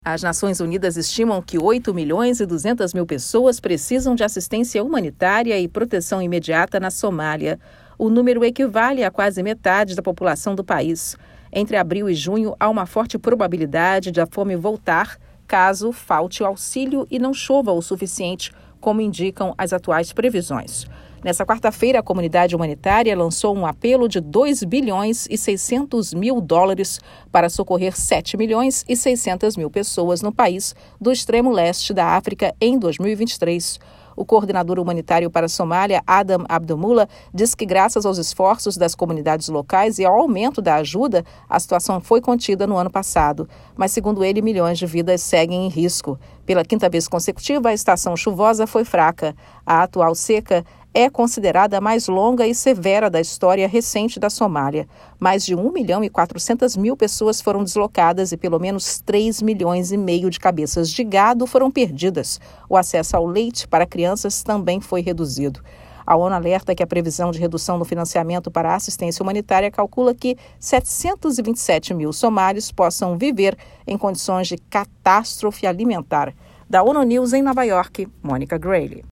As Nações Unidas estimam que 8.200.000 pessoas precisam de assistência humanitária e proteção imediata na Somália. O número equivale a quase metade da população do país. Entre abril e junho, há uma forte probabilidade de a fome voltar caso falte o auxílio e não chova o suficiente, como indicam as atuais previsões. Nessa quarta-feira, a comunidade humanitária lançou um apelo de $2,6 bilhões para socorrer 7.600.000 pessoas no país do extremo leste da África em 2023. O coordenador humanitário para a Somália, Adam Abdullah, diz que graças aos esforços das comunidades locais e ao aumento da ajuda, a situação foi contida no ano passado. Mas, segundo ele, milhões de vidas seguem em risco. Pela quinta vez consecutiva, a estação chuvosa foi fraca. A atual seca é considerada a mais longa e severa da história recente da Somália. Mais de 1.400.000 pessoas foram deslocadas e pelo menos 3,5 milhões de cabeças de gado foram perdidas. O acesso ao leite para crianças também foi reduzido. A ONU alerta que a previsão de redução no financiamento para a assistência humanitária calcula que 727 mil somálios possam viver em condições de catástrofe alimentar. Da ONU News em Nova York, Mônica Grayle.